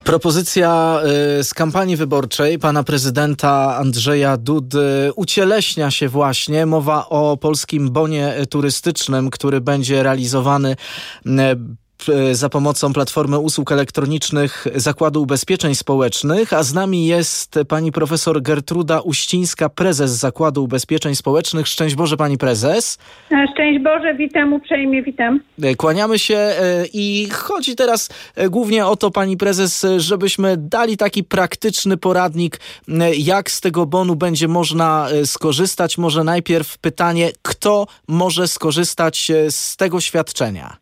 Propozycja z kampanii wyborczej pana prezydenta Andrzeja Dudy ucieleśnia się właśnie. Mowa o polskim bonie turystycznym, który będzie realizowany za pomocą Platformy Usług Elektronicznych Zakładu Ubezpieczeń Społecznych, a z nami jest pani profesor Gertruda Uścińska, prezes Zakładu Ubezpieczeń Społecznych. Szczęść Boże, pani prezes. Szczęść Boże, witam uprzejmie, witam. Kłaniamy się i chodzi teraz głównie o to, pani prezes, żebyśmy dali taki praktyczny poradnik, jak z tego bonu będzie można skorzystać. Może najpierw pytanie, kto może skorzystać z tego świadczenia?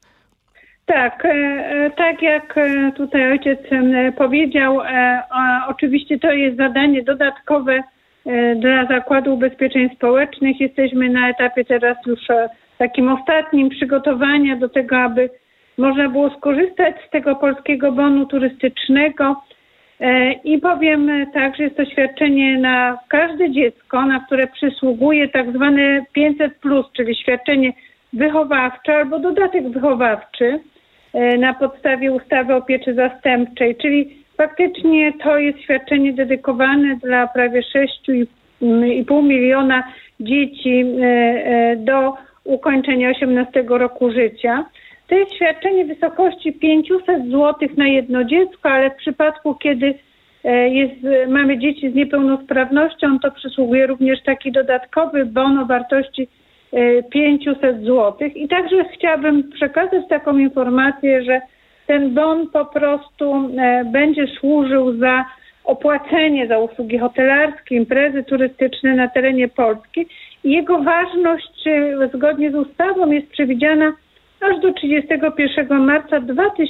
Tak jak tutaj ojciec powiedział, oczywiście to jest zadanie dodatkowe dla Zakładu Ubezpieczeń Społecznych. Jesteśmy na etapie teraz już takim ostatnim przygotowania do tego, aby można było skorzystać z tego polskiego bonu turystycznego. I powiem tak, że jest to świadczenie na każde dziecko, na które przysługuje tak zwane 500+, czyli świadczenie wychowawcze albo dodatek wychowawczy na podstawie ustawy o pieczy zastępczej, czyli faktycznie to jest świadczenie dedykowane dla prawie 6,5 miliona dzieci do ukończenia 18 roku życia. To jest świadczenie w wysokości 500 zł na jedno dziecko, ale w przypadku, kiedy mamy dzieci z niepełnosprawnością, to przysługuje również taki dodatkowy bon o wartości 500 zł. I także chciałabym przekazać taką informację, że ten bon po prostu będzie służył za opłacenie za usługi hotelarskie, imprezy turystyczne na terenie Polski. I jego ważność zgodnie z ustawą jest aż do 31 marca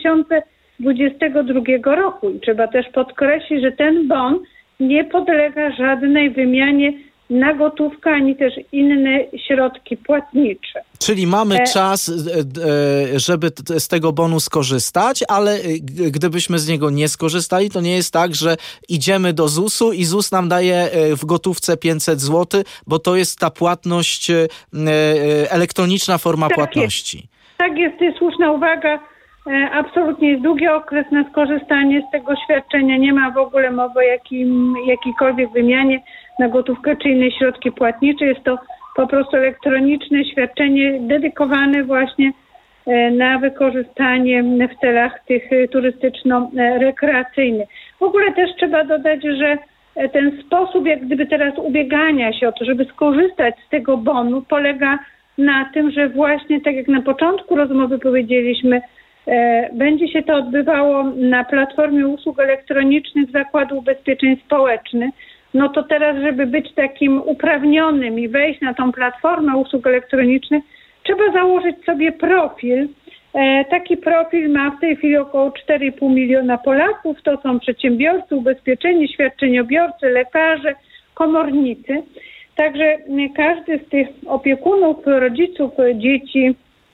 2022 roku. I trzeba też podkreślić, że ten bon nie podlega żadnej wymianie na gotówkę, ani też inne środki płatnicze. Czyli mamy czas, żeby z tego bonu skorzystać, ale gdybyśmy z niego nie skorzystali, to nie jest tak, że idziemy do ZUS-u i ZUS nam daje w gotówce 500 zł, bo to jest ta płatność, elektroniczna forma płatności. Tak jest, to jest słuszna uwaga. Absolutnie jest długi okres na skorzystanie z tego świadczenia. Nie ma w ogóle mowy o jakiejkolwiek wymianie na gotówkę czy inne środki płatnicze. Jest to po prostu elektroniczne świadczenie dedykowane właśnie na wykorzystanie w celach tych turystyczno-rekreacyjnych. W ogóle też trzeba dodać, że ten sposób jak gdyby teraz ubiegania się o to, żeby skorzystać z tego bonu, polega na tym, że właśnie tak jak na początku rozmowy powiedzieliśmy, będzie się to odbywało na Platformie Usług Elektronicznych Zakładu Ubezpieczeń Społecznych. No to teraz, żeby być takim uprawnionym i wejść na tą Platformę Usług Elektronicznych, trzeba założyć sobie profil. Taki profil ma w tej chwili około 4,5 miliona Polaków. To są przedsiębiorcy, ubezpieczeni, świadczeniobiorcy, lekarze, komornicy. Także każdy z tych opiekunów, rodziców dzieci,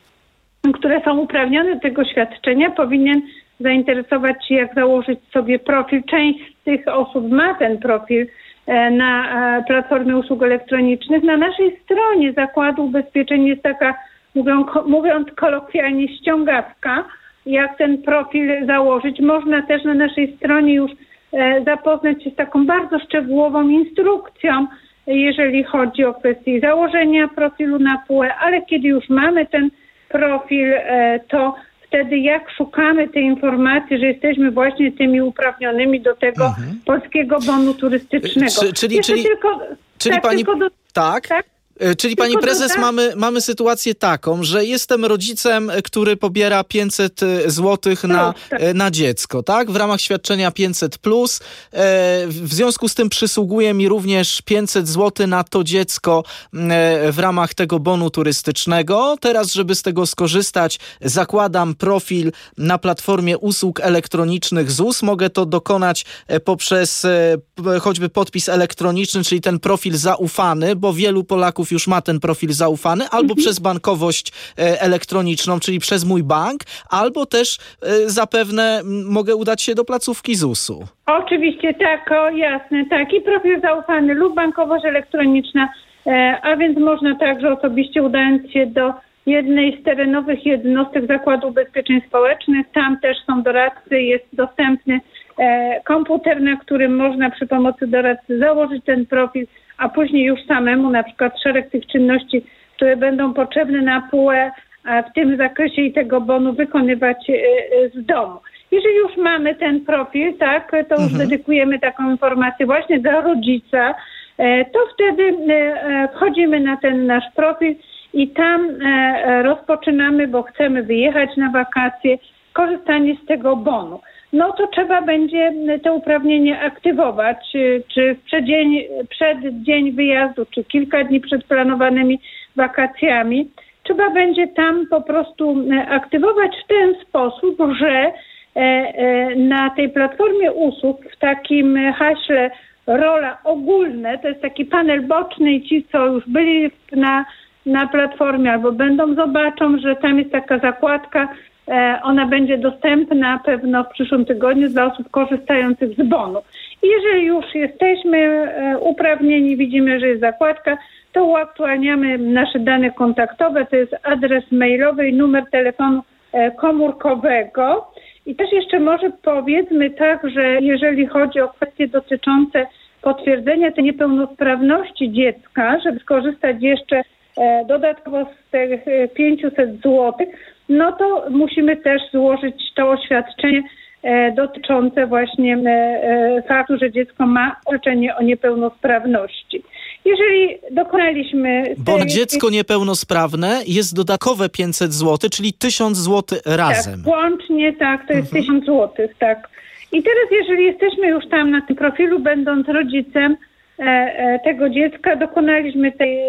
które są uprawnione do tego świadczenia, powinien zainteresować się, jak założyć sobie profil. Część z tych osób ma ten profil na Platformie Usług Elektronicznych. Na naszej stronie Zakładu Ubezpieczeń jest taka, mówiąc kolokwialnie, ściągawka, jak ten profil założyć. Można też na naszej stronie już zapoznać się z taką bardzo szczegółową instrukcją, jeżeli chodzi o kwestię założenia profilu na PUE, ale kiedy już mamy ten profil, to wtedy jak szukamy tej informacji, że jesteśmy właśnie tymi uprawnionymi do tego polskiego bonu turystycznego. Czyli pani prezes, mamy sytuację taką, że jestem rodzicem, który pobiera 500 zł na dziecko, tak? W ramach świadczenia 500+. W związku z tym przysługuje mi również 500 zł na to dziecko w ramach tego bonu turystycznego. Teraz, żeby z tego skorzystać, zakładam profil na Platformie Usług Elektronicznych ZUS. Mogę to dokonać poprzez choćby podpis elektroniczny, czyli ten profil zaufany, bo wielu Polaków już ma ten profil zaufany, albo przez bankowość elektroniczną, czyli przez mój bank, albo też zapewne mogę udać się do placówki ZUS-u. Oczywiście, tak, jasne, tak. I profil zaufany lub bankowość elektroniczna, a więc można także osobiście udając się do jednej z terenowych jednostek Zakładu Ubezpieczeń Społecznych. Tam też są doradcy, jest dostępny komputer, na którym można przy pomocy doradcy założyć ten profil, a później już samemu na przykład szereg tych czynności, które będą potrzebne na PUE w tym zakresie i tego bonu wykonywać z domu. Jeżeli już mamy ten profil, tak, to już dedykujemy taką informację właśnie dla rodzica, to wtedy wchodzimy na ten nasz profil i tam rozpoczynamy, bo chcemy wyjechać na wakacje, korzystanie z tego bonu. No to trzeba będzie to uprawnienie aktywować, czy przed dzień wyjazdu, czy kilka dni przed planowanymi wakacjami. Trzeba będzie tam po prostu aktywować w ten sposób, że na tej platformie usług w takim haśle rola ogólne, to jest taki panel boczny i ci, co już byli na platformie albo będą, zobaczą, że tam jest taka zakładka, ona będzie dostępna pewno w przyszłym tygodniu dla osób korzystających z bonu. I jeżeli już jesteśmy uprawnieni, widzimy, że jest zakładka, to uaktualniamy nasze dane kontaktowe, to jest adres mailowy i numer telefonu komórkowego. I też jeszcze może powiedzmy tak, że jeżeli chodzi o kwestie dotyczące potwierdzenia tej niepełnosprawności dziecka, żeby skorzystać jeszcze dodatkowo z tych 500 zł, no to musimy też złożyć to oświadczenie dotyczące właśnie faktu, że dziecko ma orzeczenie o niepełnosprawności. Jeżeli dokonaliśmy... Bo na dziecko niepełnosprawne jest dodatkowe 500 zł, czyli 1000 zł razem. Tak, łącznie tak, to jest 1000 zł, tak. I teraz jeżeli jesteśmy już tam na tym profilu, będąc rodzicem tego dziecka, dokonaliśmy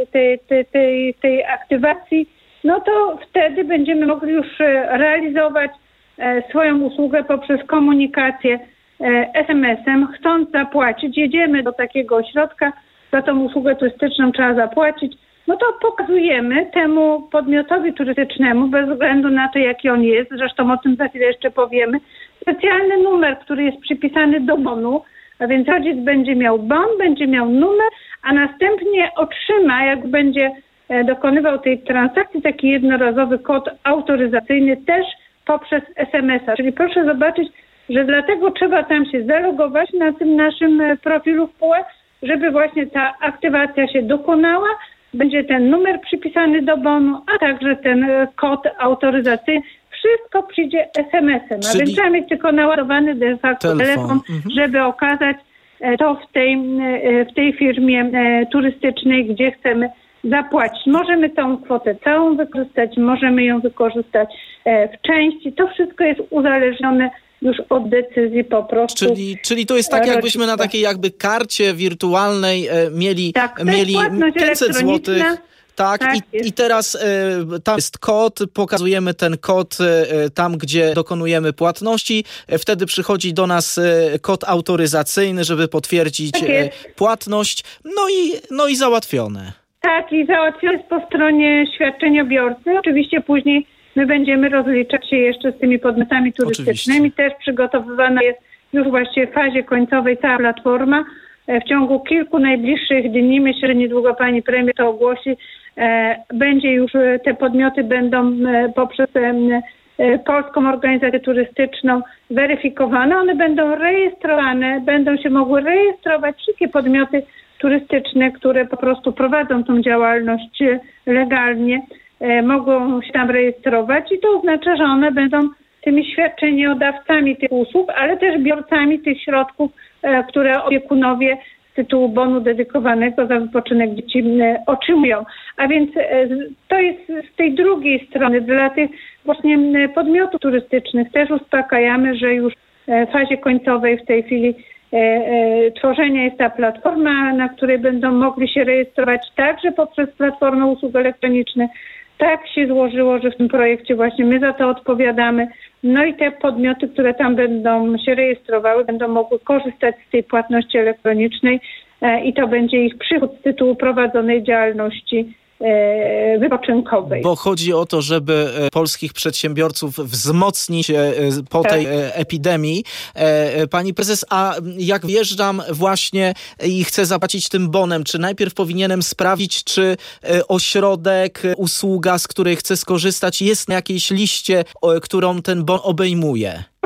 tej aktywacji, no to wtedy będziemy mogli już realizować swoją usługę poprzez komunikację SMS-em. Chcąc zapłacić, jedziemy do takiego ośrodka, za tą usługę turystyczną trzeba zapłacić, no to pokazujemy temu podmiotowi turystycznemu, bez względu na to, jaki on jest, zresztą o tym za chwilę jeszcze powiemy, specjalny numer, który jest przypisany do bonu, a więc rodzic będzie miał bon, będzie miał numer, a następnie otrzyma, jak będzie dokonywał tej transakcji, taki jednorazowy kod autoryzacyjny też poprzez SMS-a. Czyli proszę zobaczyć, że dlatego trzeba tam się zalogować na tym naszym profilu w PUE, żeby właśnie ta aktywacja się dokonała. Będzie ten numer przypisany do bonu, a także ten kod autoryzacyjny. Wszystko przyjdzie SMS-em. A więc trzeba mieć tylko naładowany de facto telefon, żeby okazać to w tej firmie turystycznej, gdzie chcemy zapłacić. Możemy tą kwotę całą wykorzystać, możemy ją wykorzystać w części. To wszystko jest uzależnione już od decyzji po prostu. Czyli to jest tak, jakbyśmy na takiej jakby karcie wirtualnej mieli 500 zł. Tak, i teraz tam jest kod, pokazujemy ten kod tam, gdzie dokonujemy płatności. Wtedy przychodzi do nas kod autoryzacyjny, żeby potwierdzić płatność. No i załatwione. Tak, i załatwione jest po stronie świadczeniobiorcy. Oczywiście później my będziemy rozliczać się jeszcze z tymi podmiotami turystycznymi. Oczywiście. Też przygotowywana jest już właściwie w fazie końcowej cała platforma. W ciągu kilku najbliższych dni, myślę, że niedługo pani premier to ogłosi, będzie już, te podmioty będą poprzez Polską Organizację Turystyczną weryfikowane. One będą rejestrowane, będą się mogły rejestrować wszystkie podmioty turystyczne, które po prostu prowadzą tą działalność legalnie, mogą się tam rejestrować i to oznacza, że one będą tymi świadczeniodawcami tych usług, ale też biorcami tych środków, które opiekunowie z tytułu bonu dedykowanego za wypoczynek dzieci otrzymują. A więc to jest z tej drugiej strony dla tych właśnie podmiotów turystycznych też uspokajamy, że już w fazie końcowej w tej chwili tworzenia jest ta platforma, na której będą mogli się rejestrować także poprzez platformę usług elektronicznych. Tak się złożyło, że w tym projekcie właśnie my za to odpowiadamy. No i te podmioty, które tam będą się rejestrowały, będą mogły korzystać z tej płatności elektronicznej i to będzie ich przychód z tytułu prowadzonej działalności wypoczynkowej. Bo chodzi o to, żeby polskich przedsiębiorców wzmocnić po tej epidemii. Pani prezes, a jak wjeżdżam właśnie i chcę zapłacić tym bonem, czy najpierw powinienem sprawdzić, czy ośrodek, usługa, z której chcę skorzystać, jest na jakiejś liście, którą ten bon obejmuje?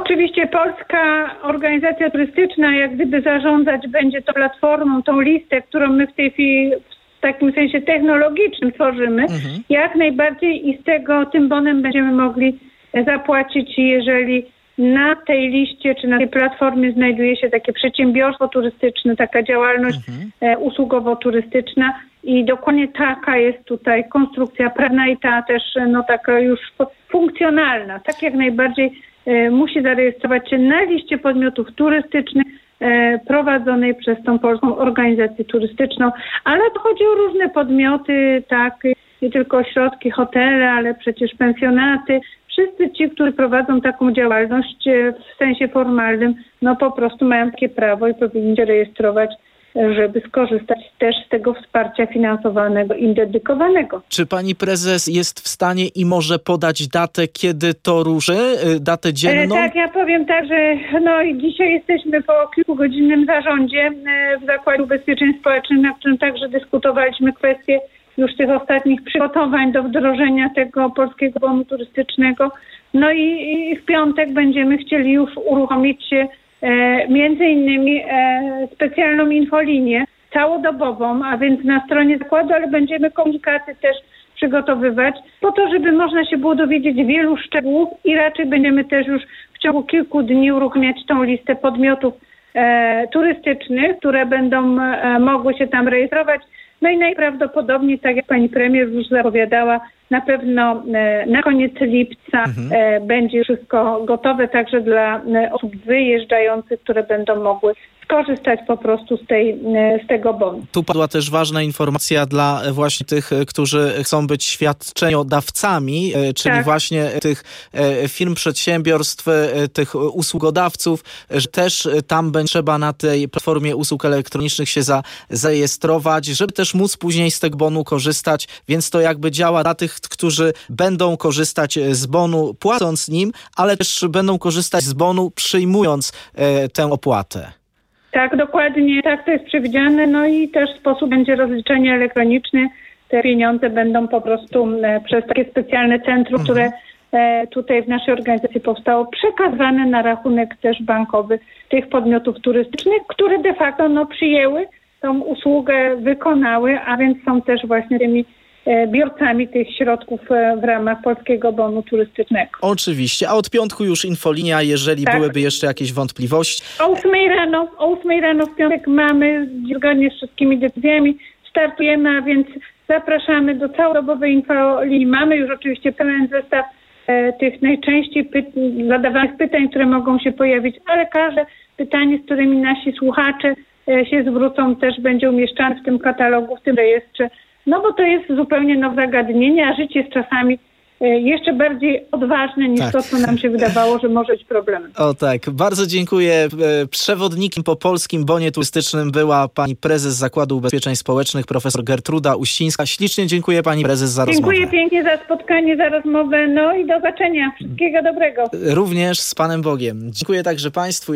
Oczywiście Polska Organizacja Turystyczna jak gdyby zarządzać będzie tą platformą, tą listę, którą my w tej chwili w takim sensie technologicznym tworzymy, jak najbardziej i z tym bonem będziemy mogli zapłacić, jeżeli na tej liście czy na tej platformie znajduje się takie przedsiębiorstwo turystyczne, taka działalność usługowo-turystyczna i dokładnie taka jest tutaj konstrukcja prawna i ta też taka już funkcjonalna. Tak jak najbardziej musi zarejestrować się na liście podmiotów turystycznych prowadzonej przez tą Polską Organizację Turystyczną, ale to chodzi o różne podmioty, tak, nie tylko ośrodki, hotele, ale przecież pensjonaty. Wszyscy ci, którzy prowadzą taką działalność w sensie formalnym, po prostu mają takie prawo i powinni się rejestrować, żeby skorzystać też z tego wsparcia finansowanego im dedykowanego. Czy pani prezes jest w stanie i może podać datę, kiedy to ruszy? Datę dzienną? Tak, ja powiem tak, że dzisiaj jesteśmy po kilkugodzinnym zarządzie w Zakładzie Ubezpieczeń Społecznych, na którym także dyskutowaliśmy kwestie już tych ostatnich przygotowań do wdrożenia tego polskiego bonu turystycznego. I w piątek będziemy chcieli już uruchomić między innymi specjalną infolinię całodobową, a więc na stronie zakładu, ale będziemy komunikaty też przygotowywać po to, żeby można się było dowiedzieć wielu szczegółów i raczej będziemy też już w ciągu kilku dni uruchamiać tą listę podmiotów turystycznych, które będą mogły się tam rejestrować. I najprawdopodobniej, tak jak pani premier już zapowiadała, na pewno na koniec lipca będzie wszystko gotowe także dla osób wyjeżdżających, które będą mogły skorzystać po prostu z tego bonu. Tu padła też ważna informacja dla właśnie tych, którzy chcą być świadczeniodawcami, czyli właśnie tych firm, przedsiębiorstw, tych usługodawców, że też tam będzie trzeba na tej platformie usług elektronicznych się zarejestrować, żeby też móc później z tego bonu korzystać, więc to jakby działa dla tych, którzy będą korzystać z bonu płacąc nim, ale też będą korzystać z bonu przyjmując tę opłatę. Tak, dokładnie, tak to jest przewidziane, i też sposób będzie rozliczenia elektroniczne. Te pieniądze będą po prostu przez takie specjalne centrum, które tutaj w naszej organizacji powstało, przekazywane na rachunek też bankowy tych podmiotów turystycznych, które de facto przyjęły tą usługę, wykonały, a więc są też właśnie tymi biorcami tych środków w ramach polskiego bonu turystycznego. Oczywiście, a od piątku już infolinia, jeżeli byłyby jeszcze jakieś wątpliwości. O 8 rano w piątek mamy, zgodnie z wszystkimi decyzjami, startujemy, a więc zapraszamy do całodobowej infolinii. Mamy już oczywiście pełen zestaw tych najczęściej zadawanych pytań, które mogą się pojawić, ale każde pytanie, z którymi nasi słuchacze się zwrócą, też będzie umieszczane w tym katalogu, w tym rejestrze. Bo to jest zupełnie nowe zagadnienie, a życie jest czasami jeszcze bardziej odważne niż to, co nam się wydawało, że może być problemem. O tak, bardzo dziękuję. Przewodnikiem po polskim bonie turystycznym była pani prezes Zakładu Ubezpieczeń Społecznych, profesor Gertruda Uścińska. Ślicznie dziękuję pani prezes za rozmowę. Dziękuję pięknie za spotkanie, za rozmowę, i do zobaczenia. Wszystkiego dobrego. Również z Panem Bogiem. Dziękuję także państwu.